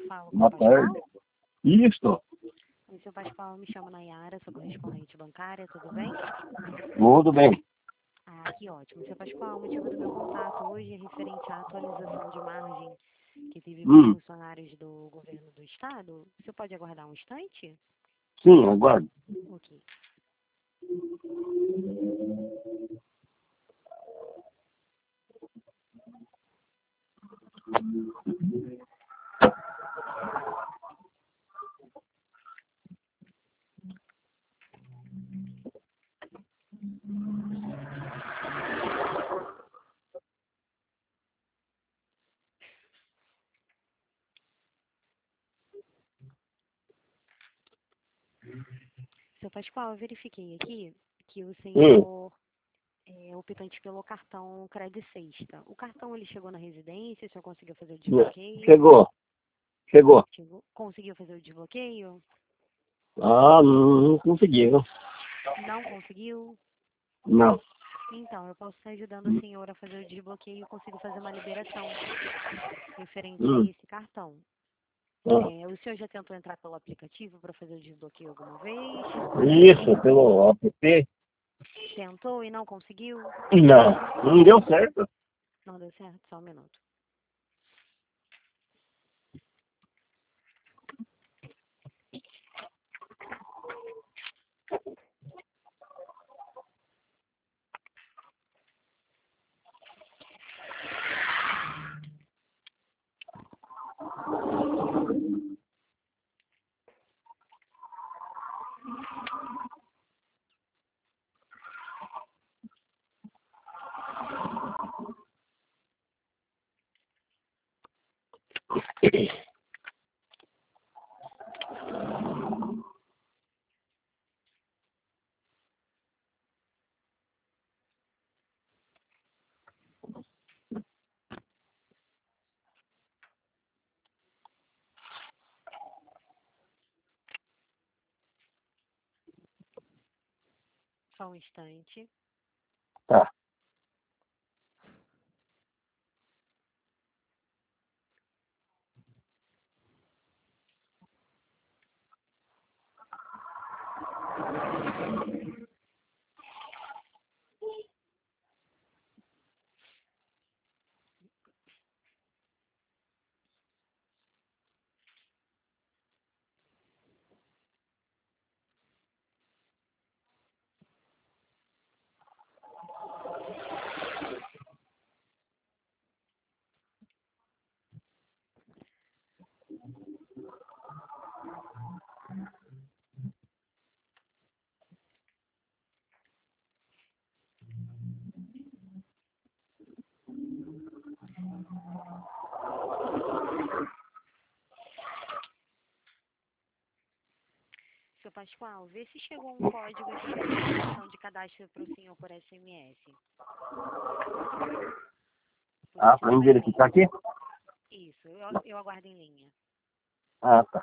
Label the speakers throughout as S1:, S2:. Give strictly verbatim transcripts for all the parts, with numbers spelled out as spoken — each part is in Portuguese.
S1: falo com o
S2: Boa
S1: Pascoal?
S2: tarde. Isso.
S1: Oi, seu Pascoal, me chamo Nayara, sou correspondente bancária, tudo bem?
S2: Tudo bem.
S1: Ah, que ótimo. Seu Pascoal, o motivo do meu contato hoje é referente à atualização de margem que teve para os
S2: Hum.
S1: funcionários do governo do estado. Você pode aguardar um instante?
S2: Sim, aguardo.
S1: Ok. Seu Pascoal, eu verifiquei aqui que o
S2: Hum.
S1: senhor é optante pelo cartão Credit Sexta. O cartão ele chegou na residência, o senhor conseguiu fazer o desbloqueio?
S2: Chegou. Chegou.
S1: Chegou. Conseguiu fazer o desbloqueio?
S2: Ah, não, não consegui, não.
S1: Não conseguiu?
S2: Não.
S1: Então, eu posso estar ajudando a senhora a fazer o desbloqueio e consigo fazer uma liberação referente a
S2: Hum.
S1: esse cartão.
S2: Ah.
S1: É, o senhor já tentou entrar pelo aplicativo para fazer o desbloqueio alguma vez?
S2: Isso, pelo app.
S1: Tentou e não conseguiu?
S2: Não, não deu certo.
S1: Não deu certo? Só um minuto. Só um instante.
S2: Tá.
S1: Seu Pascoal, vê se chegou um código de verificação de cadastro para o senhor por S M S. Por
S2: Ah,
S1: esse
S2: pra mim
S1: número
S2: verificar
S1: mesmo.
S2: aqui?
S1: Isso, eu, eu aguardo em linha.
S2: Ah, tá.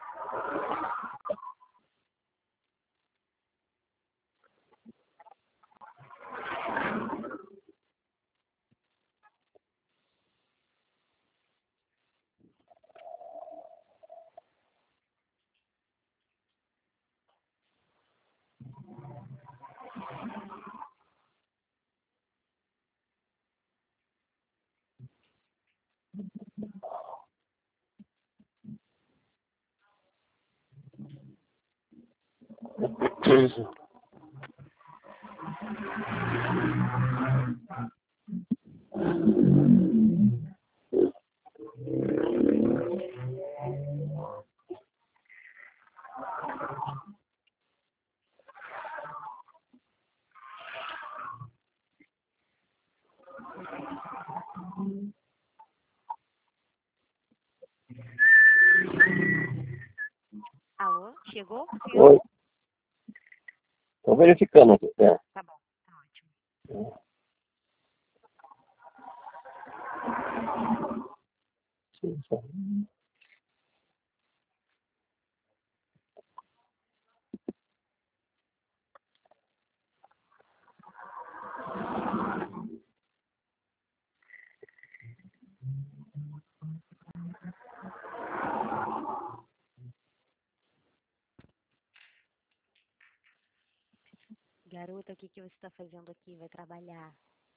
S1: Alô, chegou? Senhor?
S2: Oi. Tô verificando aqui. É.
S1: Tá bom, tá ótimo. Garota, o que que você está fazendo aqui? Vai trabalhar.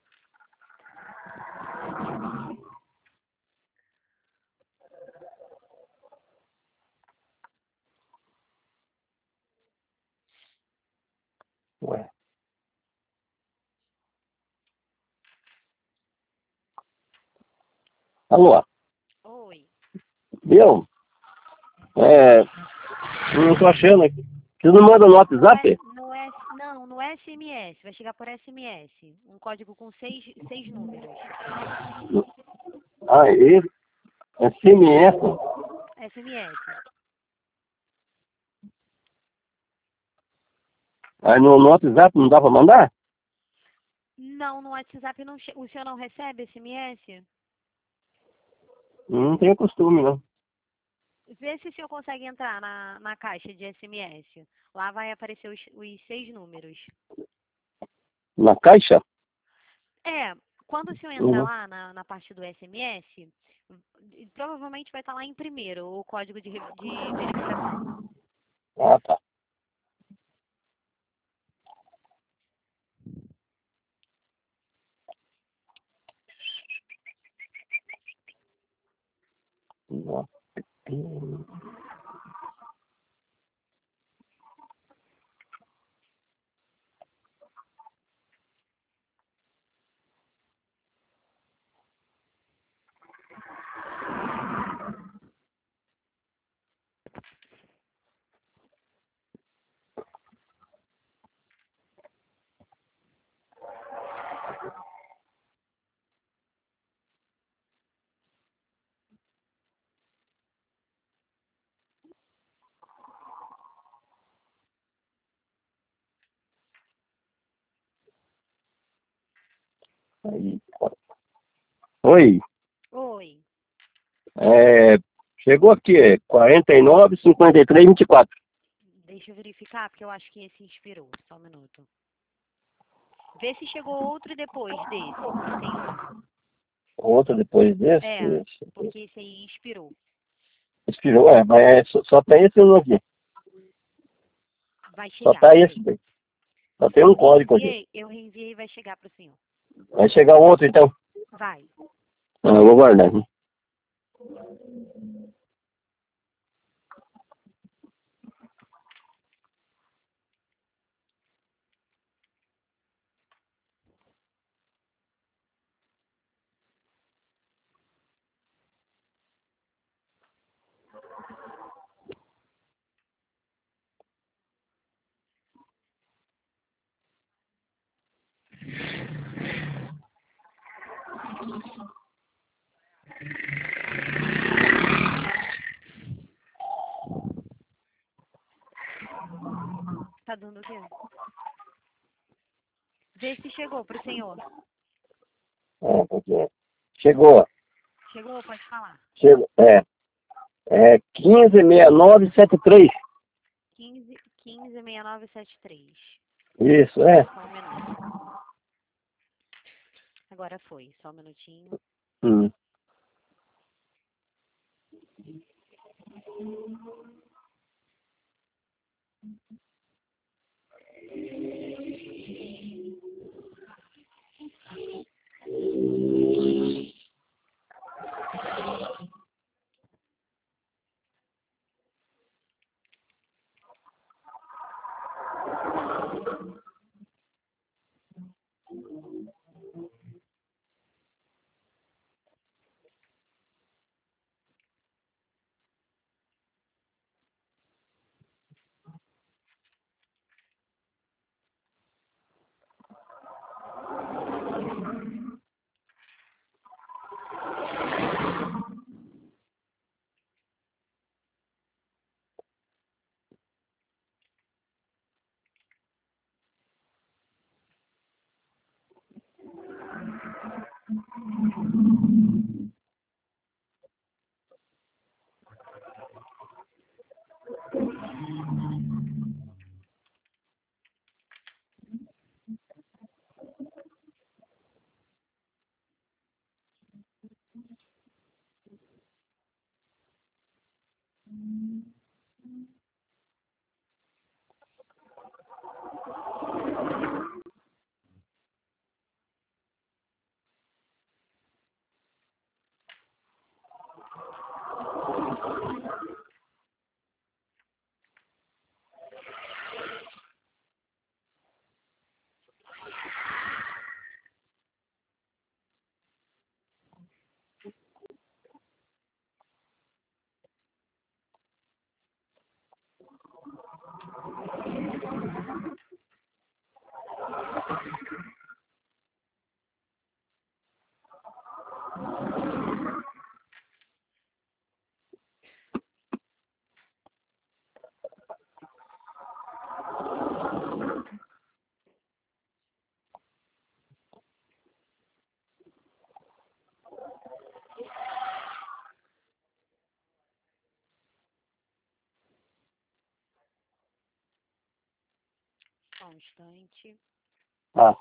S2: Ué. Alô?
S1: Oi.
S2: Viu? É, não tô achando aqui. Você não manda no WhatsApp?
S1: No S, não, no S M S. Vai chegar por S M S. Um código com seis, seis números.
S2: Aí, é S M S.
S1: S M S.
S2: Aí no, no WhatsApp não dá pra mandar?
S1: Não, no WhatsApp não che... o senhor não recebe S M S?
S2: Não tenho costume, não.
S1: Vê se o senhor consegue entrar na, na caixa de S M S. Lá vai aparecer os, os seis números.
S2: Na caixa?
S1: É, quando o senhor entrar
S2: Uhum.
S1: lá na, na parte do S M S, provavelmente vai estar lá em primeiro o código de, re- de verificação.
S2: Ah, tá. Nossa. Aí. Oi.
S1: Oi,
S2: É, chegou aqui, é quarenta e nove, cinquenta e três, vinte e quatro.
S1: deixa eu verificar, porque eu acho que esse inspirou. Só um minuto. Vê se chegou outro depois desse. Que tem um.
S2: Outro depois desse.
S1: É, porque esse aí inspirou.
S2: Expirou, é, mas é, só, só tem esse um aqui.
S1: Vai
S2: Só
S1: chegar,
S2: tá esse
S1: peraí.
S2: daí. Só tem um
S1: Eu
S2: código aqui.
S1: reenviei, eu reenviei e vai chegar pro senhor.
S2: Vai chegar outro, então.
S1: Vai.
S2: Ah, eu vou guardar.
S1: Tá dando o quê? Vê se chegou pro senhor.
S2: É, porque chegou.
S1: Chegou? Pode falar.
S2: Chegou. É. É quinze sessenta e nove setenta e três.
S1: quinze, quinze, sessenta e nove, setenta e três.
S2: Isso, é.
S1: Só um minuto. Agora foi. Só um minutinho.
S2: Hum.
S1: Só um instante.
S2: Ah.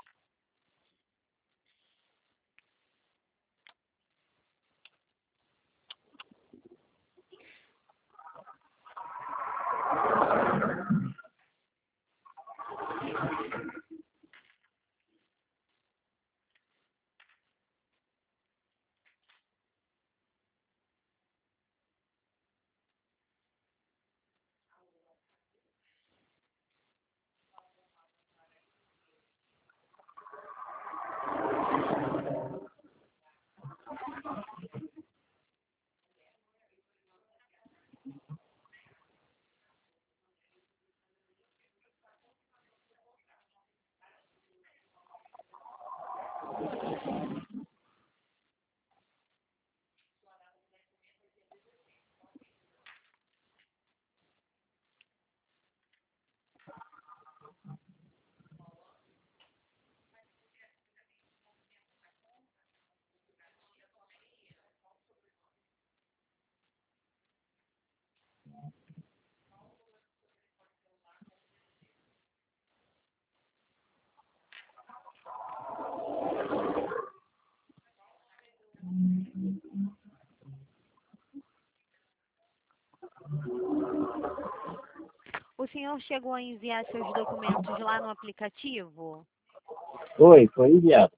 S1: O senhor chegou a enviar seus documentos lá no aplicativo?
S2: Foi, foi enviado.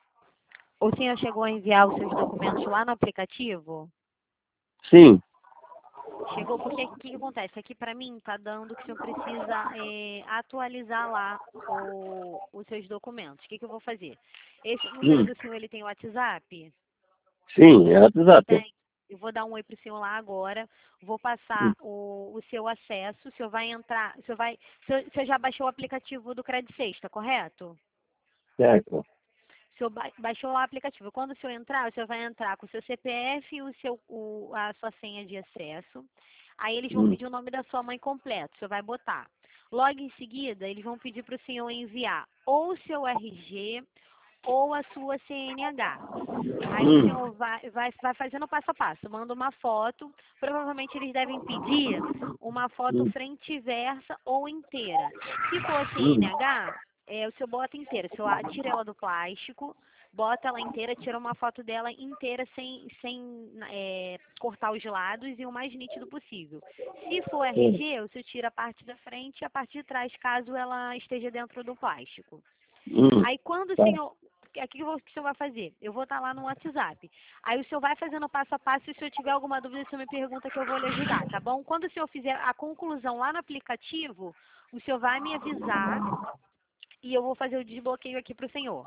S1: O senhor chegou a enviar os seus documentos lá no aplicativo?
S2: Sim.
S1: Chegou, porque o que, que acontece? Aqui para mim está dando que o senhor precisa é, atualizar lá o, os seus documentos. O que, que eu vou fazer? Esse número
S2: Hum.
S1: do senhor, ele tem WhatsApp?
S2: Sim, é WhatsApp.
S1: Tem. Eu vou dar um oi pro senhor lá agora, vou passar
S2: Hum.
S1: o, o seu acesso, o senhor vai entrar, o senhor vai, o senhor, o senhor já baixou o aplicativo do Credit Sexta, correto?
S2: Certo.
S1: O senhor ba baixou lá o aplicativo. Quando o senhor entrar, o senhor vai entrar com o seu C P F e o seu, o, a sua senha de acesso. Aí eles vão
S2: Hum.
S1: pedir o nome da sua mãe completo, o senhor vai botar. Logo em seguida, eles vão pedir para o senhor enviar ou o seu R G ou a sua C N H. Aí o
S2: Hum.
S1: senhor vai, vai, vai fazendo passo a passo, manda uma foto. Provavelmente eles devem pedir uma foto
S2: Hum.
S1: frente e versa ou inteira. Se for
S2: Hum.
S1: C N H, é, o senhor bota inteira. O senhor tira ela do plástico, bota ela inteira, tira uma foto dela inteira sem, sem é, cortar os lados e o mais nítido possível. Se for
S2: Hum.
S1: R G, o senhor tira a parte da frente e a parte de trás, caso ela esteja dentro do plástico.
S2: Hum.
S1: Aí quando o
S2: Tá.
S1: senhor... O que que o senhor vai fazer? Eu vou estar lá no WhatsApp. Aí o senhor vai fazendo passo a passo e se o senhor tiver alguma dúvida, o senhor me pergunta que eu vou lhe ajudar, tá bom? Quando o senhor fizer a conclusão lá no aplicativo, o senhor vai me avisar e eu vou fazer o desbloqueio aqui para o senhor.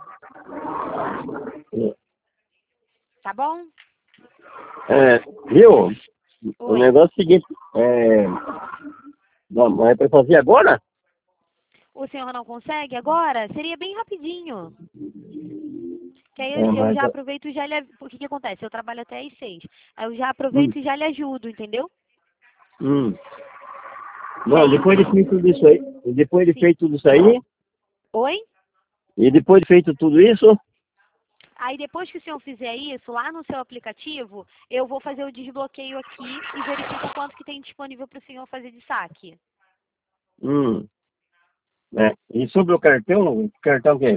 S1: Tá bom?
S2: É, viu? O
S1: Oi.
S2: negócio é o seguinte, é... Não, mas é pra fazer agora?
S1: O senhor não consegue agora? Seria bem rapidinho. Que aí
S2: É,
S1: eu, eu
S2: mas...
S1: já aproveito e já lhe... O que que acontece? Eu trabalho até às seis. Aí eu já
S2: Hum.
S1: aproveito e já lhe ajudo, entendeu?
S2: Hum.
S1: Que
S2: Não,
S1: aí o
S2: depois de
S1: senhor...
S2: feito tudo isso aí, e depois de
S1: Sim.
S2: feito tudo isso aí,
S1: Oi?
S2: e depois de feito tudo isso,
S1: Aí depois que o senhor fizer isso, lá no seu aplicativo, eu vou fazer o desbloqueio aqui e verifico quanto que tem disponível para o senhor fazer de saque.
S2: hum, é. E sobre o cartão, o cartão que é?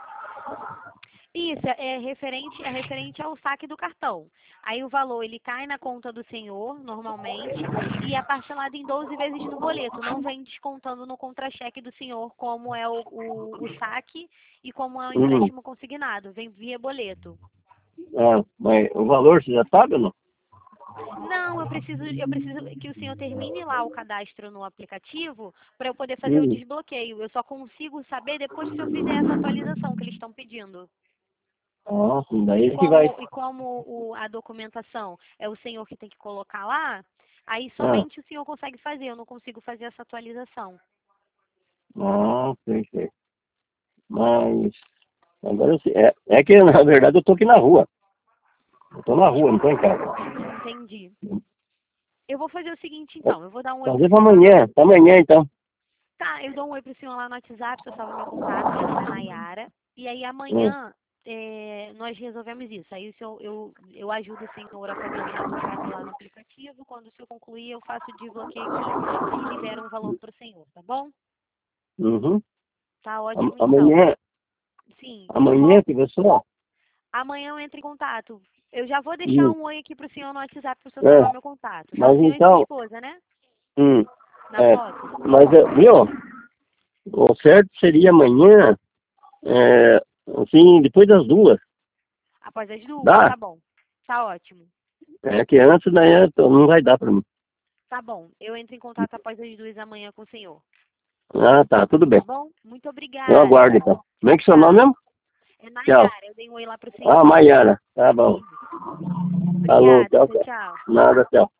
S1: Isso, é referente, é referente ao saque do cartão. Aí o valor, ele cai na conta do senhor, normalmente, e é parcelado em doze vezes no boleto. Não vem descontando no contra-cheque do senhor, como é o, o, o saque e como é o
S2: Hum.
S1: empréstimo consignado. Vem via boleto.
S2: É, mas o valor você já sabe ou não?
S1: Não, eu preciso, eu preciso que o senhor termine lá o cadastro no aplicativo para eu poder fazer o
S2: Hum.
S1: desbloqueio. Eu só consigo saber depois que eu fizer essa atualização que eles estão pedindo.
S2: Ah, daí
S1: E
S2: a gente vai.
S1: como, e como o, a documentação é o senhor que tem que colocar lá, aí
S2: Ah,
S1: somente o senhor consegue fazer, eu não consigo fazer essa atualização.
S2: ah, sei, sei. Mas agora eu sei. É, é que na verdade eu tô aqui na rua. Eu tô na rua, não tô em casa.
S1: Entendi. Eu vou fazer o seguinte então, eu vou dar um oi pro
S2: Fazer pra
S1: senhor lá no...
S2: amanhã, pra amanhã então.
S1: Tá, eu dou um oi pro senhor lá no WhatsApp, você salva meu contato, meu nome é Nayara. E aí
S2: Hum.
S1: amanhã é, nós resolvemos isso. Aí o senhor, eu, eu ajudo o senhor a fazer o cadastro lá no aplicativo. Quando o senhor concluir, eu faço o desbloqueio aqui e libero um valor pro senhor, tá bom?
S2: Uhum.
S1: Tá
S2: Am-
S1: ótimo então.
S2: Amanhã,
S1: Sim, eu
S2: amanhã
S1: vou.
S2: que pessoal.
S1: Amanhã eu entro em contato. Eu já vou deixar
S2: Hum.
S1: um oi aqui pro senhor no WhatsApp pro senhor salvar
S2: É,
S1: meu contato. Tá o
S2: mas
S1: senhor e sua
S2: então,
S1: esposa, né?
S2: hum,
S1: Na
S2: é,
S1: foto.
S2: mas é, viu? O certo seria amanhã, é, assim, depois das duas.
S1: Após as duas,
S2: Dá?
S1: tá bom. Tá ótimo.
S2: É que antes daí é, não vai dar pra mim.
S1: Tá bom. Eu entro em contato após as duas da manhã com o senhor.
S2: Ah, tá, tudo bem.
S1: Tá bom? Muito
S2: Eu aguardo
S1: obrigada.
S2: então. Como é que é seu nome
S1: Tá.
S2: mesmo?
S1: É
S2: Tchau.
S1: Nayara. Eu dei um oi lá pro
S2: Ah,
S1: senhor.
S2: Maiara. Tá bom.
S1: Isso.
S2: Falou,
S1: Obrigada.
S2: tchau,
S1: Tchau,
S2: tchau.
S1: tchau.
S2: Nada, tchau.